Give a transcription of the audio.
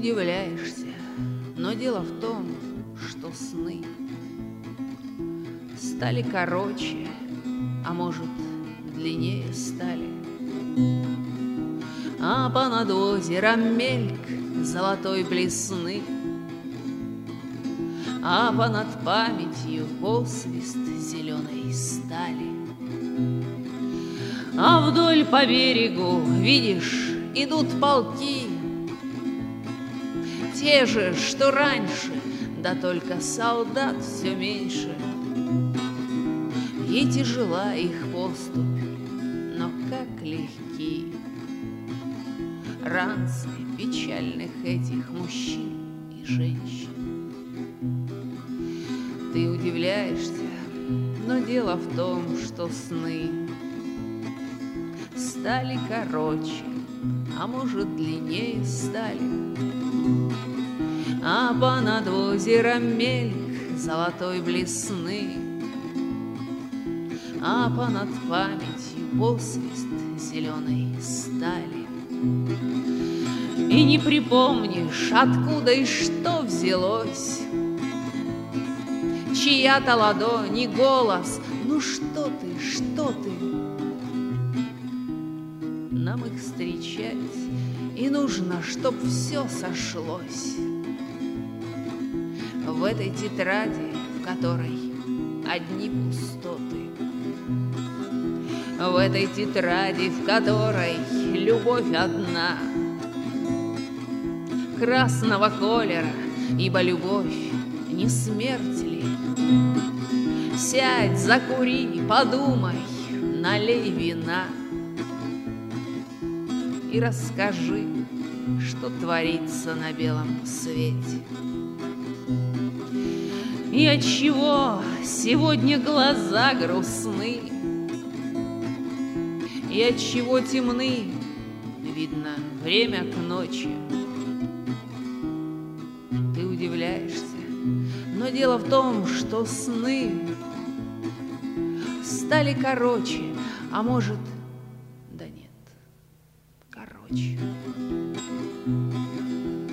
удивляешься, но дело в том, что сны стали короче, а может, длиннее стали. А понад озером мельк золотой блесны, а понад памятью посвист зеленой стали. А вдоль по берегу, видишь, идут полки, те же, что раньше, да только солдат все меньше. И тяжела их поступь, но как легки ранцы печальных этих мужчин и женщин. Ты удивляешься, но дело в том, что сны стали короче, а может, длиннее стали. А понад озером мельк золотой блесны, а понад памятью посвист зеленой стали. И не припомнишь, откуда и что взялось, чья-то ладонь и голос. Ну что ты, что ты? Нам их встречать, и нужно, чтоб все сошлось в этой тетради, в которой одни пустоты, в этой тетради, в которой любовь одна, красного колера, ибо любовь не смерть ли? Сядь, закури, подумай, налей вина и расскажи, что творится на белом свете. И отчего сегодня глаза грустны, и отчего темны, видно, время к ночи. Ты удивляешься, но дело в том, что сны стали короче, а может, да нет, короче.